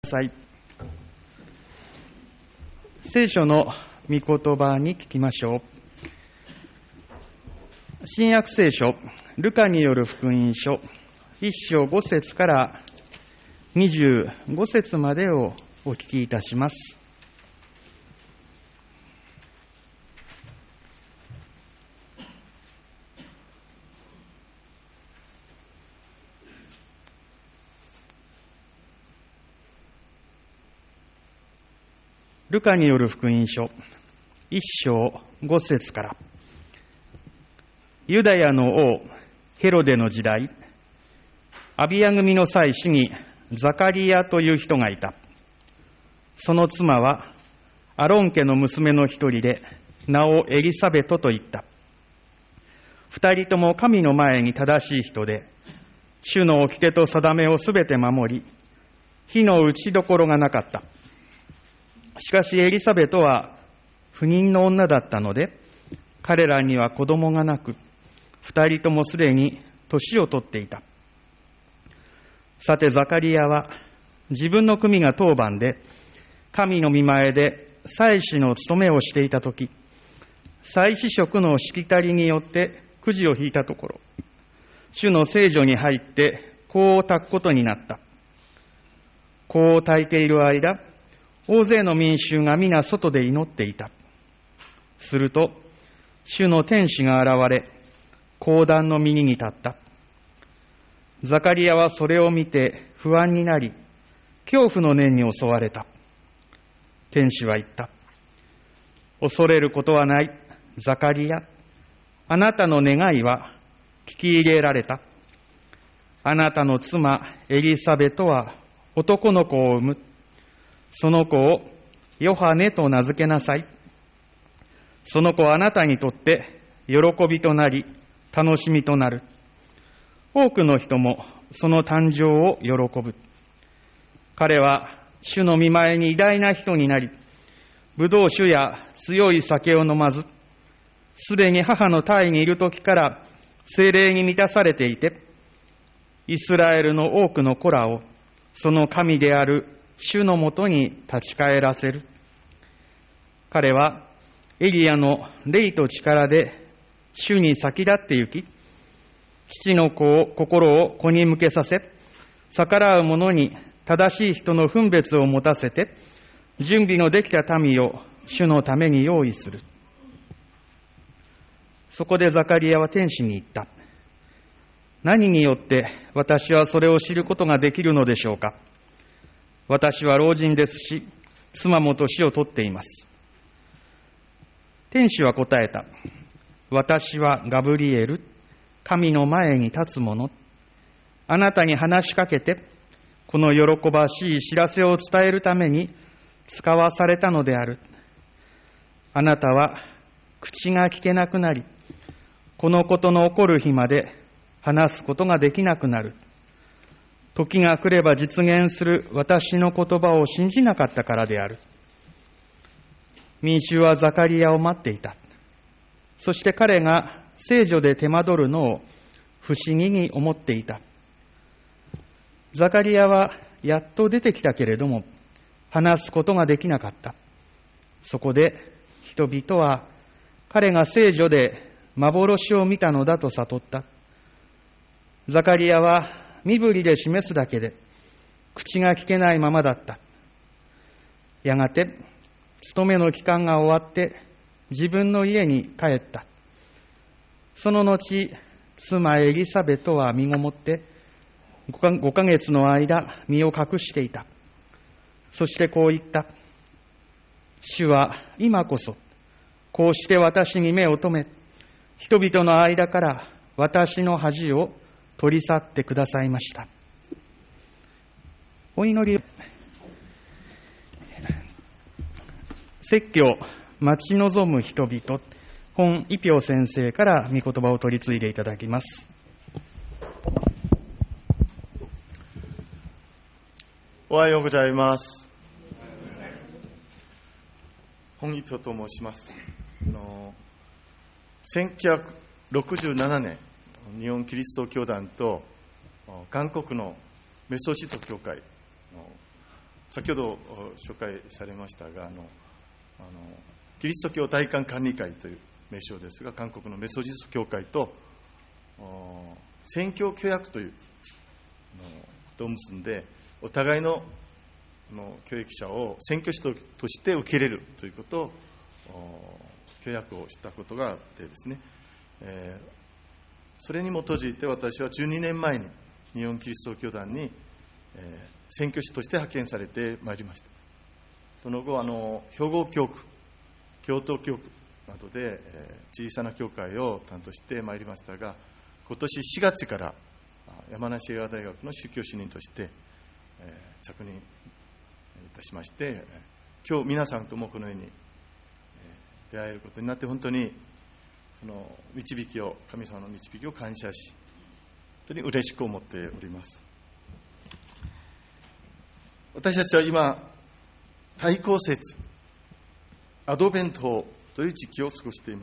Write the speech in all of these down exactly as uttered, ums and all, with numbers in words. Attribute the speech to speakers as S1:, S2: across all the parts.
S1: さい。聖書の御言葉に聞きましょう。新約聖書、ルカによる福音書、一章五節から二十五節までをお聞きいたします。ルカによる福音書、一章五節から。ユダヤの王ヘロデの時代、アビヤ組の祭司にザカリヤという人がいた。その妻はアロン家の娘の一人で、名をエリサベトと言った。二人とも神の前に正しい人で、主の掟と定めをすべて守り、非の打ちどころがなかった。しかしエリサベトは不妊の女だったので、彼らには子供がなく、二人ともすでに年を取っていた。さてザカリヤは自分の組が当番で、神の御前で祭司の務めをしていたとき、祭司職のしきたりによってくじを引いたところ、主の聖所に入って香を焚くことになった。香を焚いている間、大勢の民衆が皆外で祈っていた。すると、主の天使が現れ、講談の右に立った。ザカリヤはそれを見て不安になり、恐怖の念に襲われた。天使は言った。恐れることはない、ザカリヤ。あなたの願いは聞き入れられた。あなたの妻エリサベトは男の子を産む。その子をヨハネと名付けなさい。その子はあなたにとって喜びとなり、楽しみとなる。多くの人もその誕生を喜ぶ。彼は主の御前に偉大な人になり、ブドウ酒や強い酒を飲まず、すでに母の胎にいる時から聖霊に満たされていて、イスラエルの多くの子らをその神である主のもとに立ち返らせる。彼はエリアの霊と力で主に先立って行き、父の子を心を子に向けさせ、逆らう者に正しい人の分別を持たせて、準備のできた民を主のために用意する。そこでザカリヤは天使に言った。何によって私はそれを知ることができるのでしょうか。私は老人ですし、妻も年を取っています。天使は答えた。私はガブリエル、神の前に立つ者。あなたに話しかけて、この喜ばしい知らせを伝えるために使わされたのである。あなたは口が聞けなくなり、このことの起こる日まで話すことができなくなる。時が来れば実現する私の言葉を信じなかったからである。民衆はザカリヤを待っていた。そして彼が聖所で手間取るのを不思議に思っていた。ザカリヤはやっと出てきたけれども、話すことができなかった。そこで人々は彼が聖所で幻を見たのだと悟った。ザカリヤは身振りで示すだけで口が聞けないままだった。やがて勤めの期間が終わって自分の家に帰った。その後、妻エリサベトは身ごもってごかげつの間身を隠していた。そしてこう言った。主は今こそこうして私に目を留め、人々の間から私の恥を取り去ってくださいました。お祈り。説教、待ち望む人々、本一票先生から御言葉を取り継いでいただきます。
S2: おはようございます。本一票と申します。あのせんきゅうひゃくろくじゅうななねん、日本キリスト教団と韓国のメソジスト教会の先ほど紹介されましたが、あのあのキリスト教大韓管理会という名称ですが、韓国のメソジスト教会と宣教協約ということを結んで、お互いの教益者を宣教師として受け入れるということを協約をしたことがあってですね、えー、それに基づいて私はじゅうにねんまえに日本キリスト教団に、えー、宣教師として派遣されてまいりました。その後、あの兵庫教区、京都教区などで、えー、小さな教会を担当してまいりましたが、今年しがつから山梨医科大学の宗教主任として、えー、着任いたしまして、今日皆さんともこのように出会えることになって、本当にその導きを、神様の導きを感謝し、本当に嬉しく思っております。私たちは今、対抗節、アドベントという時期を過ごしています。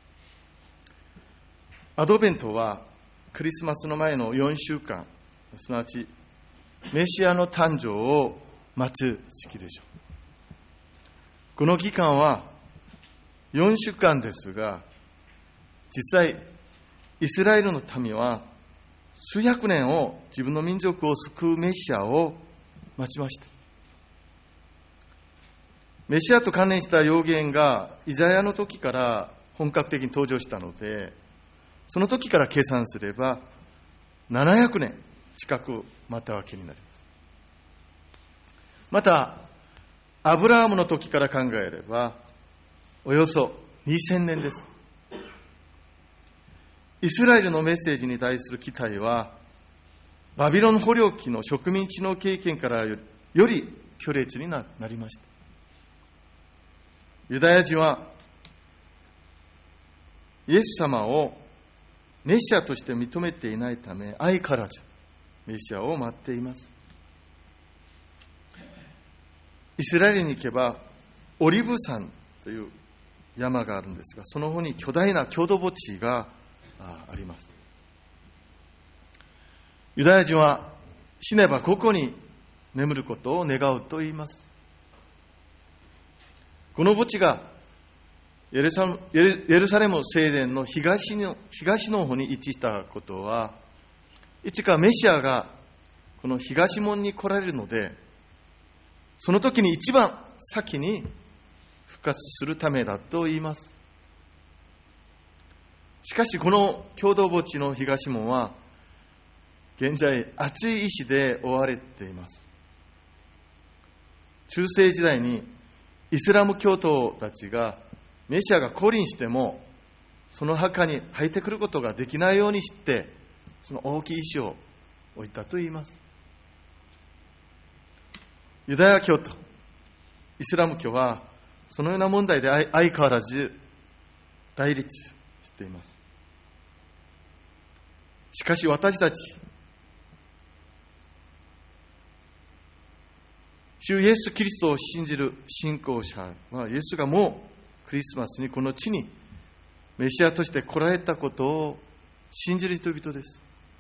S2: アドベントはクリスマスの前のよんしゅうかん、すなわちメシアの誕生を待つ時期でしょう。この期間はよんしゅうかんですが、実際イスラエルの民は数百年を自分の民族を救うメシアを待ちました。メシアと関連した預言がイザヤの時から本格的に登場したので、その時から計算すればななひゃくねん近く待ったわけになります。またアブラハムの時から考えればおよそにせんねんです。イスラエルのメッセージに対する期待はバビロン捕虜期の植民地の経験からより強烈になりました。ユダヤ人はイエス様をメシアとして認めていないため、相変わらずメシアを待っています。イスラエルに行けばオリブ山という山があるんですが、その方に巨大な郷土墓地があります。ユダヤ人は死ねばここに眠ることを願うと言います。この墓地がエルサレム聖殿の東の、東の方に位置したことは、いつかメシアがこの東門に来られるので、その時に一番先に復活するためだと言います。しかしこの共同墓地の東門は現在厚い石で覆われています。中世時代にイスラム教徒たちがメシアが降臨してもその墓に入ってくることができないようにして、その大きい石を置いたと言います。ユダヤ教とイスラム教はそのような問題で相変わらず対立しています。しかし私たち主イエス・キリストを信じる信仰者は、イエスがもうクリスマスにこの地にメシアとして来られたことを信じる人々です。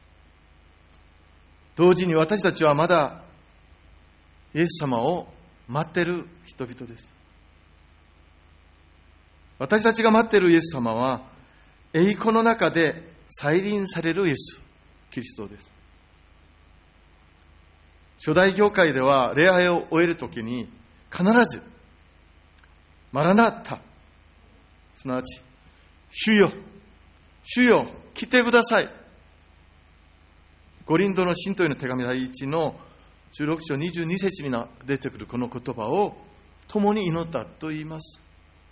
S2: 同時に私たちはまだイエス様を待っている人々です。私たちが待っているイエス様は栄光の中で再臨されるイエス・キリストです。初代教会では礼拝を終えるときに必ずマラナッタ、すなわち主よ主よ来てください。ゴリンドの信徒への手紙第一のじゅうろく章にじゅうに節に出てくるこの言葉を共に祈ったと言います。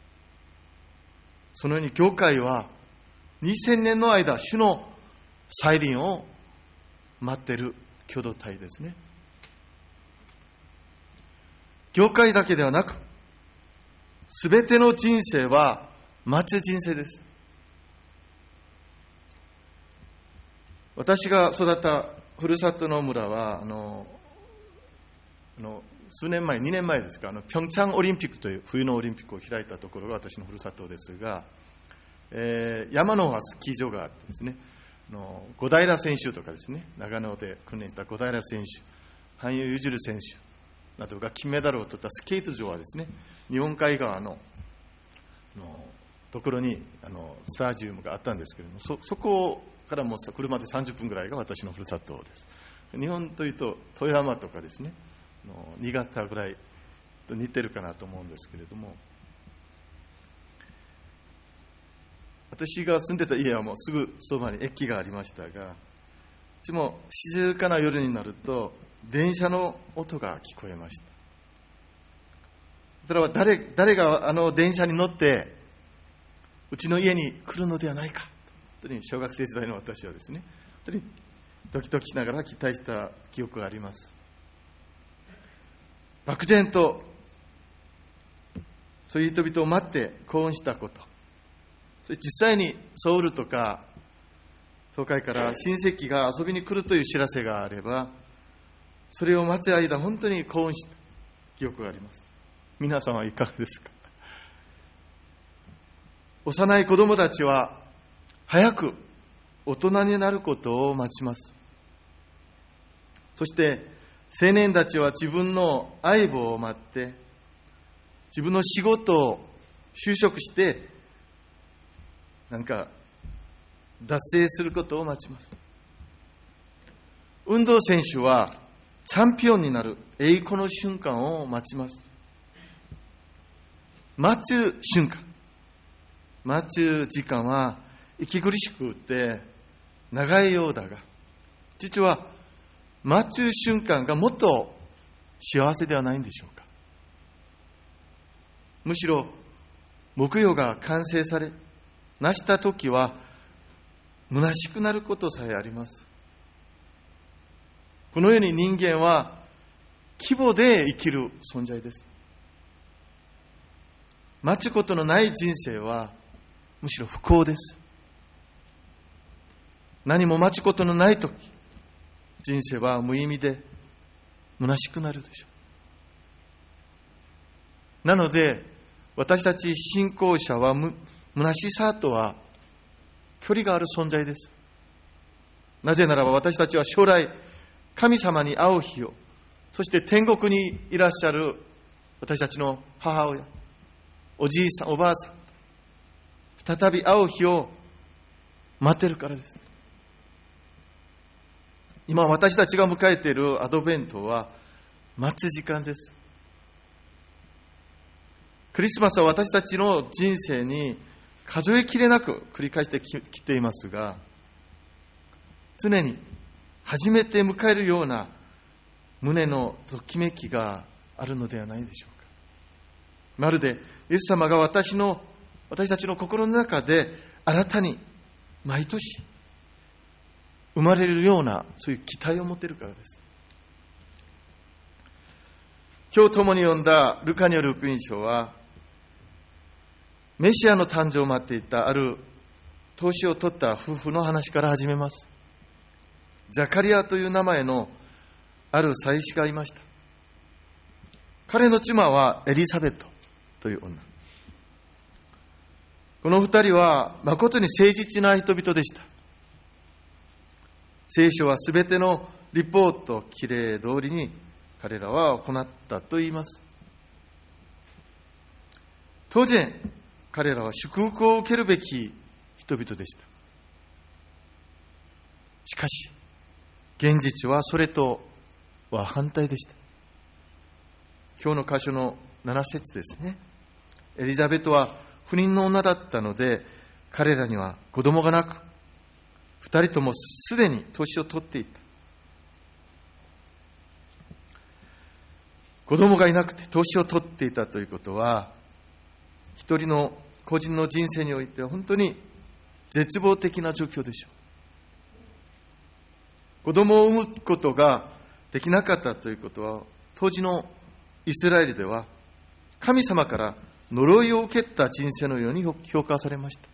S2: そのように教会はにせんねんの間主の再臨を待っている共同体ですね。教会だけではなく、すべての人生は待つ人生です。私が育ったふるさとの村は、あの、あの数年前、にねんまえですか、あのピョンチャンオリンピックという冬のオリンピックを開いたところが私のふるさとですが、えー、山の方はスキー場があってですね、あの小平選手とかですね、長野で訓練した小平選手、羽生結弦選手、 などが金メダルを取ったスケート場はですね、日本海側ののところにあのスタジアムがあったんですけれども、そ, そこからも車でさんじゅっぷんぐらいが私のふるさとです。日本というと富山とかですね、の新潟ぐらいと似てるかなと思うんですけれども、私が住んでた家はもうすぐそばに駅がありましたが、いつも静かな夜になると電車の音が聞こえました。それは 誰, 誰があの電車に乗ってうちの家に来るのではないか、本当に小学生時代の私はですね、本当にドキドキしながら期待した記憶があります。漠然とそういう人々を待って興奮したこと、それ実際にソウルとか東海から親戚が遊びに来るという知らせがあれば、それを待つ間本当に興奮した記憶があります。皆さんはいかがですか？幼い子供たちは早く大人になることを待ちます。そして青年たちは自分の相棒を待って自分の仕事を就職してなんか達成することを待ちます。運動選手はチャンピオンになる栄光の瞬間を待ちます。待つ瞬間、待つ時間は息苦しくて長いようだが、実は待つ瞬間がもっと幸せではないんでしょうか。むしろ目標が完成され成したときは虚しくなることさえあります。このように人間は規模で生きる存在です。待つことのない人生はむしろ不幸です。何も待つことのないとき、人生は無意味で虚しくなるでしょう。なので私たち信仰者はむ虚しさとは距離がある存在です。なぜならば私たちは将来神様に会う日を、そして天国にいらっしゃる私たちの母親、おじいさん、おばあさん、再び会う日を待っているからです。今私たちが迎えているアドベントは待つ時間です。クリスマスは私たちの人生に数えきれなく繰り返してきていますが、常に初めて迎えるような胸のときめきがあるのではないでしょうか。まるでイエス様が私の私たちの心の中で新たに毎年生まれるようなそういう期待を持っているからです。今日共に読んだルカによる福音書は、メシアの誕生を待っていたある年を取った夫婦の話から始めます。ザカリアという名前のある祭司がいました。彼の妻はエリザベットという女。この二人は誠に誠実な人々でした。聖書はすべてのリポート、きれい通りに彼らは行ったと言います。当然、彼らは祝福を受けるべき人々でした。しかし、現実はそれとは反対でした。今日の箇所のなな節ですね。エリザベトは不妊の女だったので、彼らには子供がなく、二人ともすでに年を取っていた。子供がいなくて年を取っていたということは、一人の個人の人生においては本当に絶望的な状況でしょう。子供を産むことができなかったということは、当時のイスラエルでは神様から呪いを受けた人生のように評価されました。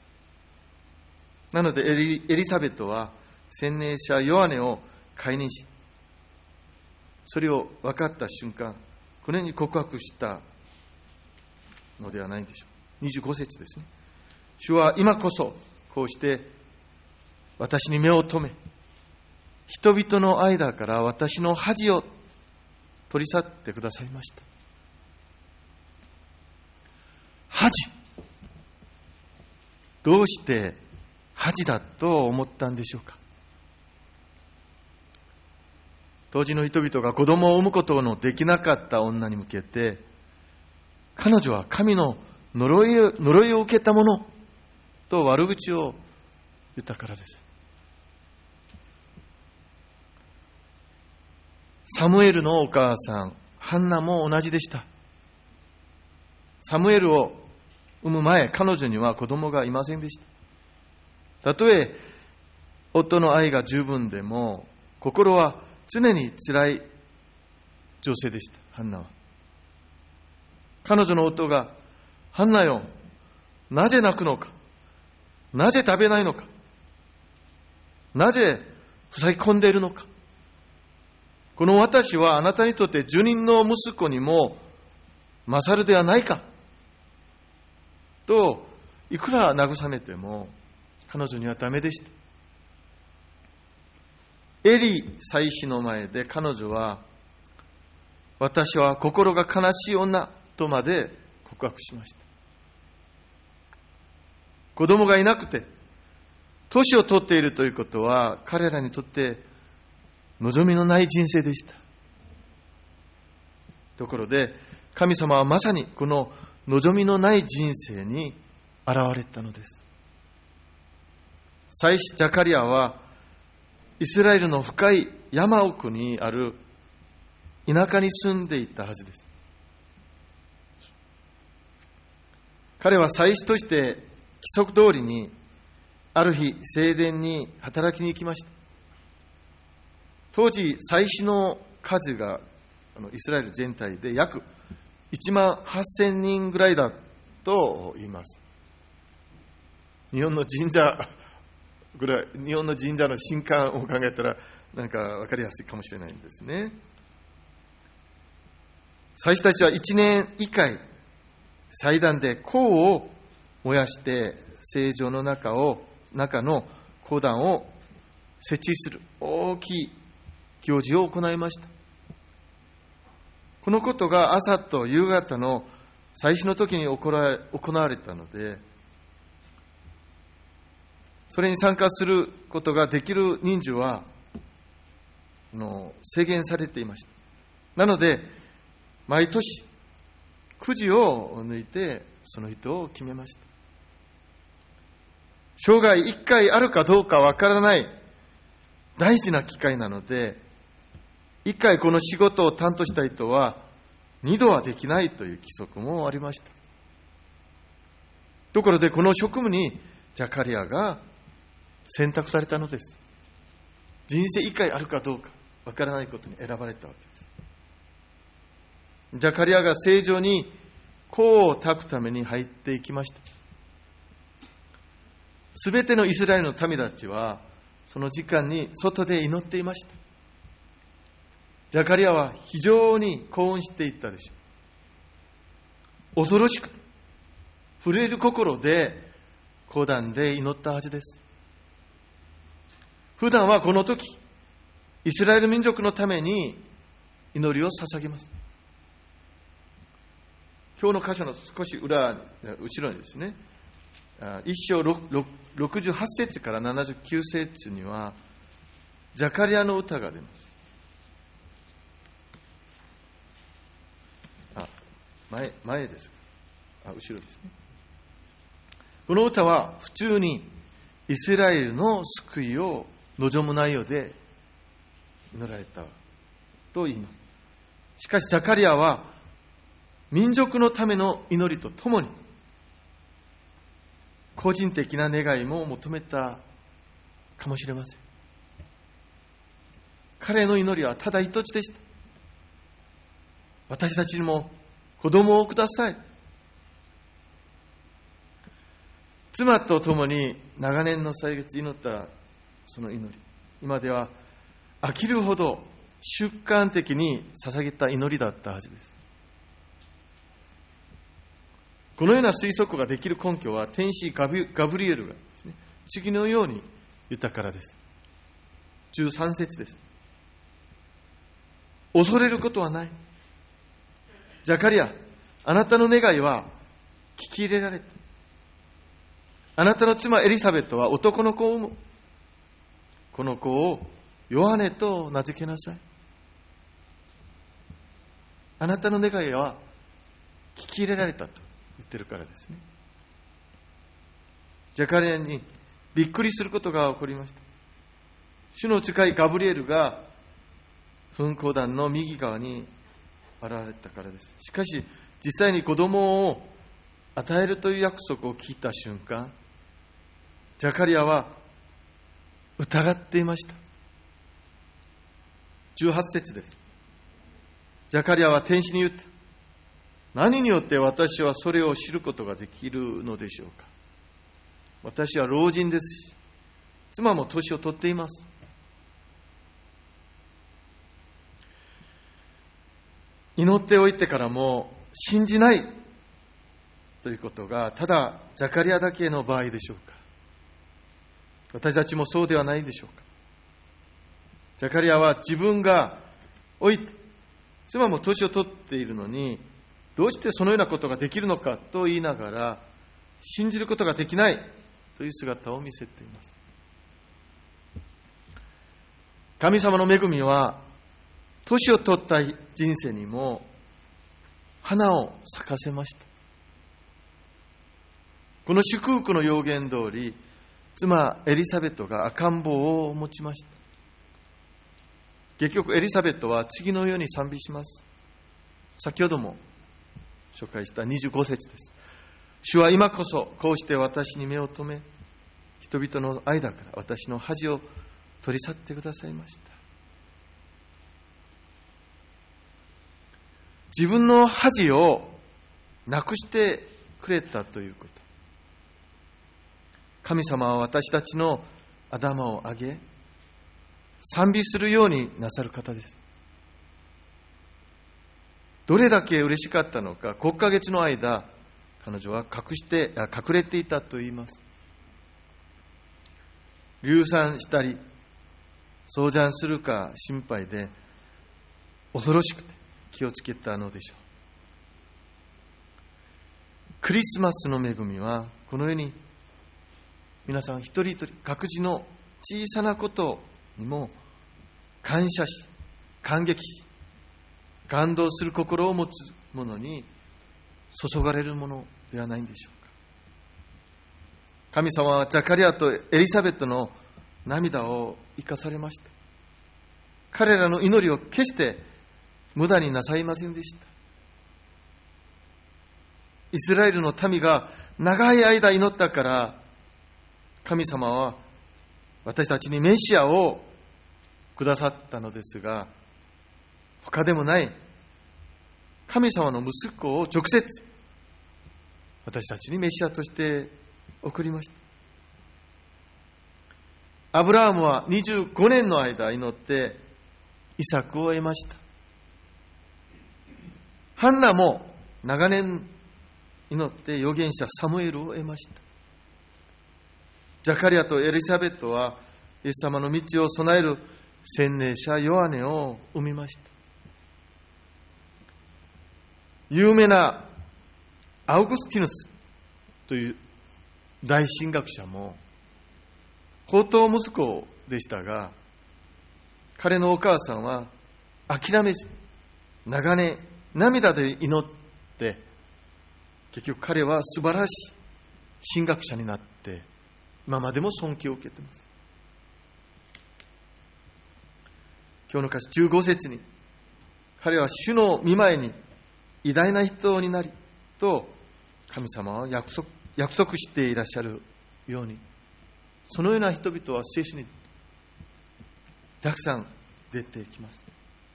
S2: なのでエリ、エリザベトは洗礼者ヨハネを解任し、それを分かった瞬間、このように告白したのではないでしょう。にじゅうご節ですね。主は今こそこうして私に目を留め、人々の間から私の恥を取り去ってくださいました。恥。どうして恥だと思ったんでしょうか。当時の人々が子供を産むことのできなかった女に向けて、彼女は神の呪いを、呪いを受けたものと悪口を言ったからです。サムエルのお母さん、ハンナも同じでした。サムエルを産む前、彼女には子供がいませんでした。たとえ夫の愛が十分でも、心は常に辛い女性でした、ハンナは。彼女の夫が、ハンナよ、なぜ泣くのか、なぜ食べないのか、なぜ塞ぎ込んでいるのか、この私はあなたにとって十人の息子にも勝るではないかと、いくら慰めても彼女にはダメでした。エリ祭司の前で彼女は、私は心が悲しい女とまで告白しました。子供がいなくて年を取っているということは、彼らにとって望みのない人生でした。ところで神様はまさにこの望みのない人生に現れたのです。祭司ジャカリアはイスラエルの深い山奥にある田舎に住んでいたはずです。彼は祭司として規則通りにある日聖殿に働きに行きました。当時祭司の数がイスラエル全体で約いちまんはっせんにんぐらいだと言います。日本の神社ぐらい、日本の神社の神官を考えたらなんか分かりやすいかもしれないんですね。祭司たちはいちねんいっかい祭壇で香を燃やして聖所の中を中の香壇を設置する大きい行事を行いました。このことが朝と夕方の祭司の時に行われたので、それに参加することができる人数はの制限されていました。なので毎年くじを抜いてその人を決めました。生涯いっかいあるかどうかわからない大事な機会なので、いっかいこの仕事を担当した人はにどはできないという規則もありました。ところでこの職務にジャカリアが選択されたのです。人生いっかいあるかどうかわからないことに選ばれたわけです。ジャカリアが聖所に香を焚くために入っていきました。すべてのイスラエルの民たちはその時間に外で祈っていました。ジャカリアは非常に興奮していったでしょう。恐ろしく震える心で講談で祈ったはずです。普段はこの時イスラエル民族のために祈りを捧げます。今日の箇所の少し裏後ろにですね、一章ろくじゅうはち節からななじゅうきゅう節にはジャカリアの歌が出ます。あ、前前ですか。あ、後ろですね。この歌は普通にイスラエルの救いを望む内容で祈られたと言います。しかしジャカリアは民族のための祈りとともに個人的な願いも求めたかもしれません。彼の祈りはただ一つでした。私たちにも子供をください。妻と共に長年の歳月祈ったその祈り、今では飽きるほど習慣的に捧げた祈りだったはずです。このような推測ができる根拠は天使ガブリエルがですね、次のように言ったからです。じゅうさん節です。 恐れることはない。ザカリア、あなたの願いは聞き入れられた。あなたの妻エリザベットは男の子を産む。この子をヨハネと名付けなさい。あなたの願いは聞き入れられたと言ってるからですね。ザカリアにびっくりすることが起こりました。主の使いガブリエルが噴火壇の右側に現れたからです。しかし実際に子供を与えるという約束を聞いた瞬間、ザカリアは疑っていました。じゅうはち節です。ザカリアは天使に言った。何によって私はそれを知ることができるのでしょうか。私は老人ですし、妻も年を取っています。祈っておいてからも信じないということがただザカリアだけの場合でしょうか。私たちもそうではないでしょうか。ザカリアは自分が老いて妻も年を取っているのにどうしてそのようなことができるのかと言いながら信じることができないという姿を見せています。神様の恵みは年を取った人生にも花を咲かせました。この祝福の予言通り、妻エリザベットが赤ん坊を持ちました。結局エリザベットは次のように賛美します。先ほども紹介したにじゅうご節です。主は今こそこうして私に目を留め、人々の間から私の恥を取り去ってくださいました。自分の恥をなくしてくれたということ。神様は私たちの頭を上げ、賛美するようになさる方です。どれだけ嬉しかったのか、ごかげつの間、彼女は隠して、隠れていたと言います。流産したり、早産するか心配で、恐ろしくて気をつけたのでしょう。クリスマスの恵みは、このように、皆さん一人一人、各自の小さなことにも感謝し、感激し、感動する心を持つ者に注がれるものではないんでしょうか。神様はザカリアとエリザベットの涙を生かされました。彼らの祈りを決して無駄になさいませんでした。イスラエルの民が長い間祈ったから、神様は私たちにメシアをくださったのですが、他でもない神様の息子を直接私たちにメシアとして送りました。アブラハムはにじゅうごねんの間祈ってイサクを得ました。ハンナも長年祈って預言者サムエルを得ました。ザカリアとエリザベットはイエス様の道を備える洗礼者ヨハネを生みました。有名なアウグスティヌスという大神学者も宝刀息子でしたが、彼のお母さんは諦めず長年涙で祈って、結局彼は素晴らしい神学者になって今までも尊敬を受けています。今日の歌詞じゅうご節に、彼は主の御前に偉大な人になりと神様は約束、約束していらっしゃるように、そのような人々は聖書にたくさん出てきます。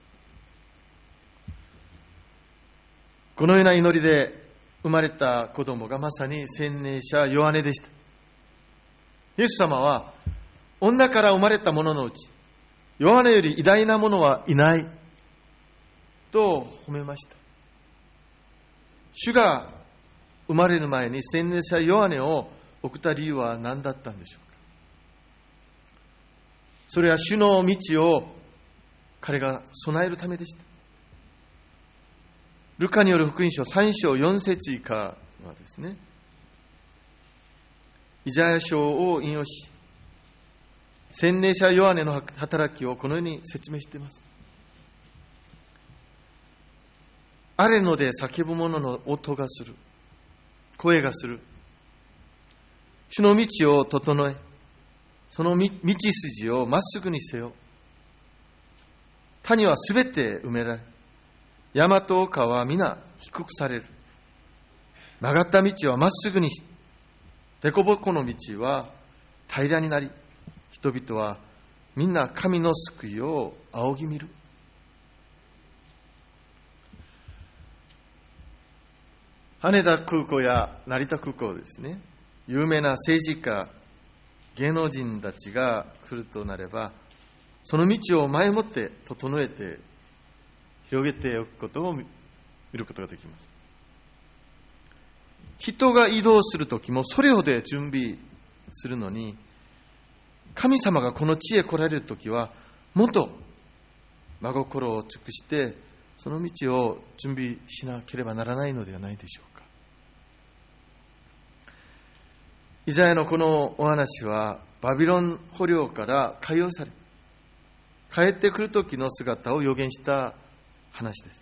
S2: このような祈りで生まれた子供がまさに洗礼者ヨハネでした。イエス様は女から生まれた者のうちヨハネより偉大な者はいないと褒めました。主が生まれる前に洗礼者ヨハネを送った理由は何だったんでしょうか。それは主の道を彼が備えるためでした。 ルカによる福音書さん章よん節以下はですね、イザヤ書を引用し、洗礼者ヨハネの働きをこのように説明しています。荒れ野で叫ぶ者の音がする、声がする。主の道を整え、その道筋をまっすぐにせよ。谷はすべて埋められ、山と丘は皆低くされる。曲がった道はまっすぐにし、凸凹の道は平らになり、人々はみんな神の救いを仰ぎ見る。羽田空港や成田空港ですね、有名な政治家、芸能人たちが来るとなれば、その道を前もって整えて広げておくことを見ることができます。人が移動するときもそれほど準備するのに、神様がこの地へ来られるときはもっと真心を尽くしてその道を準備しなければならないのではないでしょうか。イザヤのこのお話はバビロン捕虜から解放され、帰ってくる時の姿を予言した話です。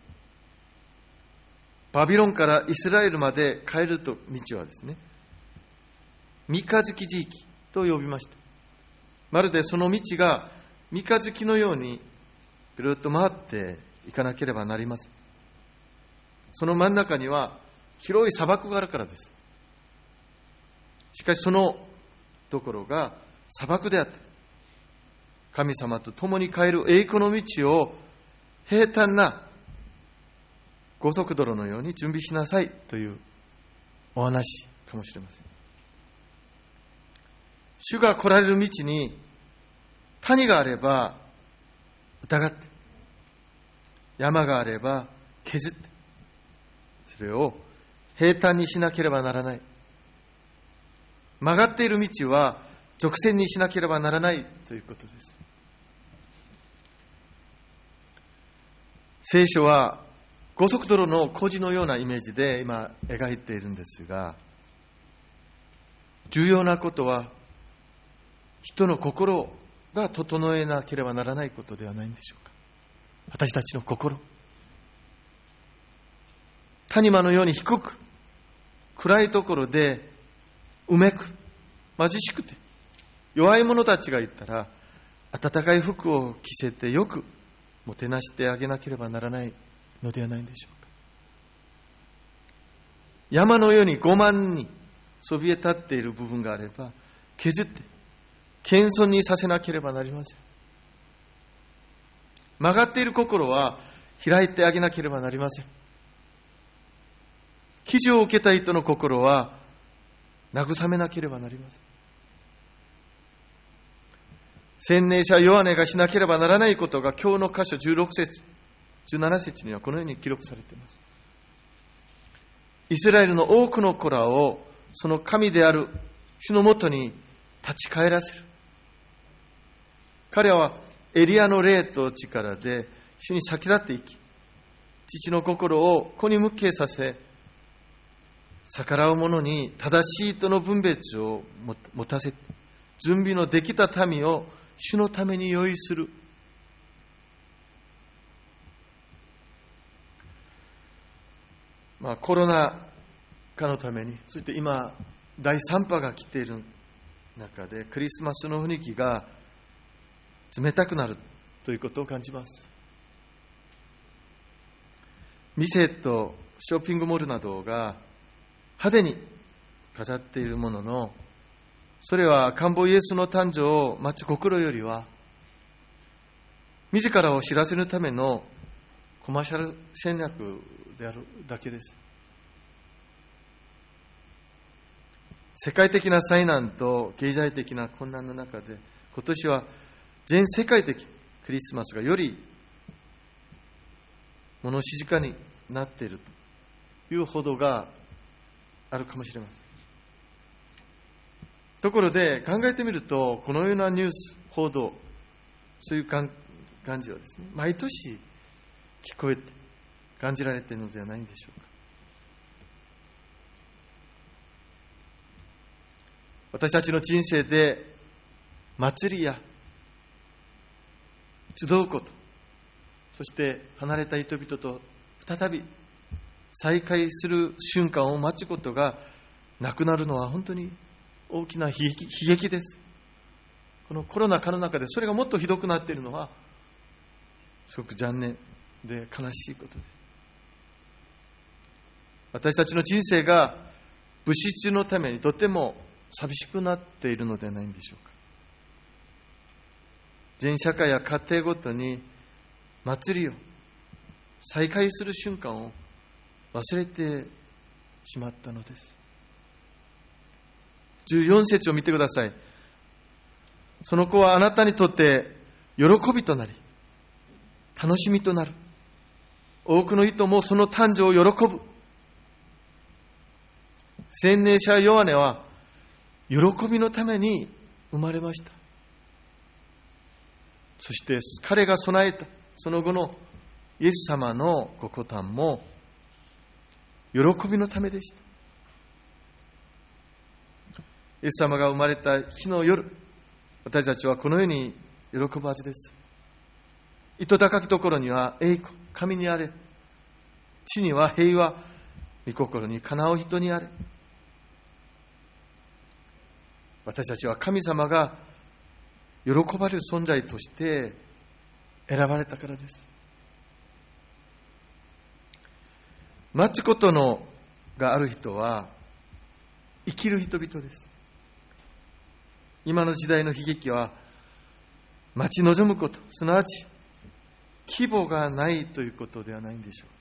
S2: バビロンからイスラエルまで帰る道はですね、三日月時期と呼びました。まるでその道が三日月のようにぐるっと回っていかなければなりません。その真ん中には広い砂漠があるからです。しかしそのところが砂漠であって、神様と共に帰る栄光の道を平坦な高速道路のように準備しなさいというお話かもしれません。主が来られる道に谷があれば疑って、山があれば削って、それを平坦にしなければならない。曲がっている道は直線にしなければならないということです。聖書は高速道路の工事のようなイメージで今描いているんですが、重要なことは人の心が整えなければならないことではないんでしょうか。私たちの心、谷間のように低く暗いところでうめく貧しくて弱い者たちがいたら、暖かい服を着せてよくもてなしてあげなければならないのではないでしょうか。山のように傲慢にそびえ立っている部分があれば、削って謙遜にさせなければなりません。曲がっている心は開いてあげなければなりません。記事を受けた人の心は慰めなければなりません。洗礼者ヨハネがしなければならないことが今日の箇所じゅうろく節、じゅうなな節にはこのように記録されています。イスラエルの多くの子らをその神である主のもとに立ち返らせる。彼はエリアの霊と力で主に先立っていき、父の心を子に向けさせ、逆らう者に正しいとの分別を持たせ、準備のできた民を主のために用意する。まあ、コロナ禍のために、そして今だいさん波が来ている中でクリスマスの雰囲気が冷たくなるということを感じます。店とショッピングモールなどが派手に飾っているものの、それは官房イエスの誕生を待つ心よりは、自らを知らせるためのコマーシャル戦略であるだけです。世界的な災難と経済的な困難の中で、今年は全世界的クリスマスがより物静かになっているという報道があるかもしれません。ところで考えてみると、このようなニュース報道、そういう感じはですね、毎年聞こえて、 感じられているのではないでしょうか。私たちの人生で祭りや集うこと、そして離れた人々と再び再会する瞬間を待つことがなくなるのは本当に大きな悲劇、悲劇です。このコロナ禍の中でそれがもっとひどくなっているのはすごく残念で悲しいことです。私たちの人生が物質のためにとても寂しくなっているのではないんでしょうか。全社会や家庭ごとに祭りを再会する瞬間を忘れてしまったのです。じゅうよん節を見てください。その子はあなたにとって喜びとなり楽しみとなる。多くの人もその誕生を喜ぶ。洗礼者ヨハネは喜びのために生まれました。そして彼が備えたその後のイエス様のご降誕も喜びのためでした。イエス様が生まれた日の夜、私たちはこのように喜ぶはずです。糸高きところには栄光、神にあれ。地には平和、御心にかなう人にあれ。私たちは神様が喜ばれる存在として選ばれたからです。待つことのがある人は生きる人々です。今の時代の悲劇は待ち望むこと、すなわち希望がないということではないんでしょうか。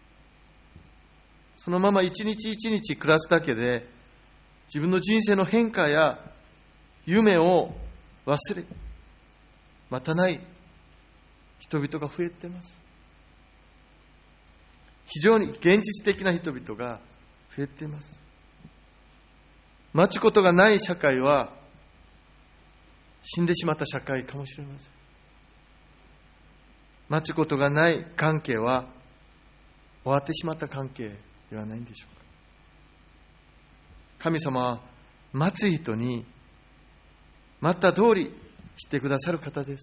S2: そのまま一日一日暮らすだけで自分の人生の変化や夢を忘れ待たない人々が増えています。非常に現実的な人々が増えています。待つことがない社会は死んでしまった社会かもしれません。待つことがない関係は終わってしまった関係ではないんでしょうか。神様は待つ人に待った通りしてくださる方です。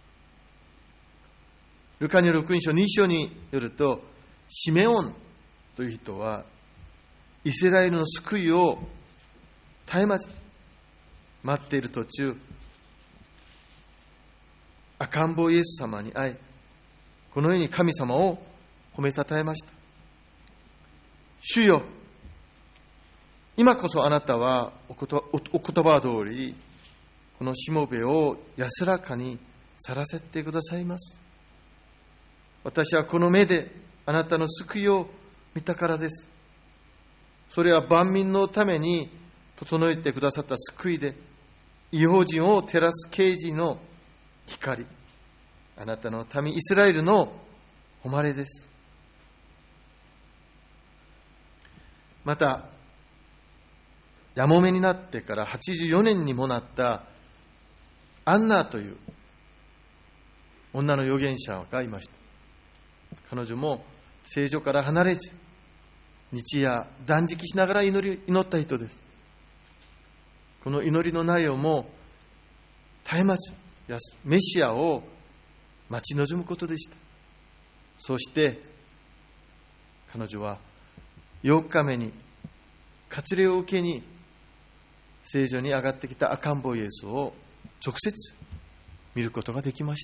S2: ルカによる福音書に章によると、シメオンという人はイスラエルの救いを絶えまず待っている途中、赤ん坊イエス様に会い、このように神様を褒めたたえました。主よ、今こそあなたはお言葉通りこのしもべを安らかに去らせてくださいます。私はこの目であなたの救いを見たからです。それは万民のために整えてくださった救いで、異邦人を照らす啓示の光、あなたの民イスラエルの誉れです。また、やもめになってからはちじゅうよねんにもなったアンナという女の預言者がいました。彼女も聖女から離れず、日夜断食しながら祈り祈った人です。この祈りの内容も絶えまずメシアを待ち望むことでした。そして彼女はよっかめに割礼を受けに聖女に上がってきた赤ん坊イエスを直接見ることができました。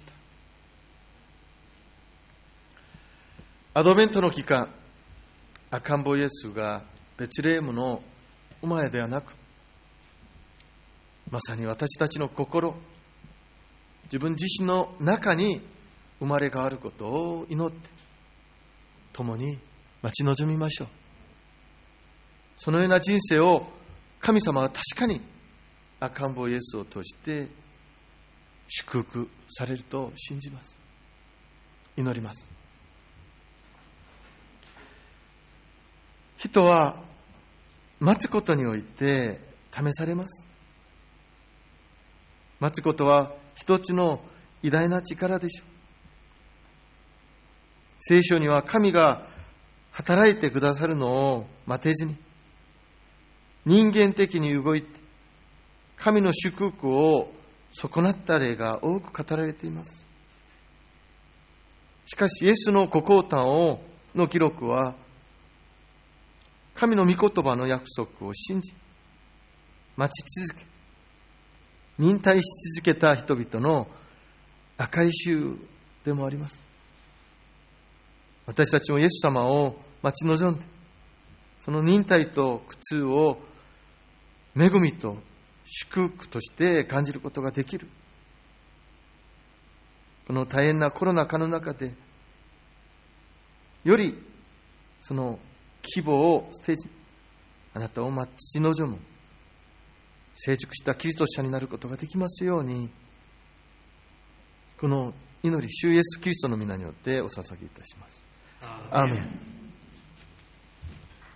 S2: アドベントの期間、赤ん坊イエスがベツレヘムの生まれではなく、まさに私たちの心、自分自身の中に生まれ変わることを祈って共に待ち望みましょう。そのような人生を神様は確かに赤ん坊イエスを通して祝福されると信じます。祈ります。人は待つことにおいて試されます。待つことは一つの偉大な力でしょう。 聖書には神が働いてくださるのを待てずに、人間的に動いて、神の祝福を損なった例が多く語られています。しかし、イエスのご降誕をの記録は、神の御言葉の約束を信じ、待ち続け、忍耐し続けた人々の赤い週でもあります。私たちもイエス様を待ち望んで、その忍耐と苦痛を恵みと祝福として感じることができる。この大変なコロナ禍の中で、よりその希望を捨てず、あなたを待ち望む成熟したキリスト者になることができますように、この祈り、主イエスキリストの皆によってお捧げいたします。アーメン。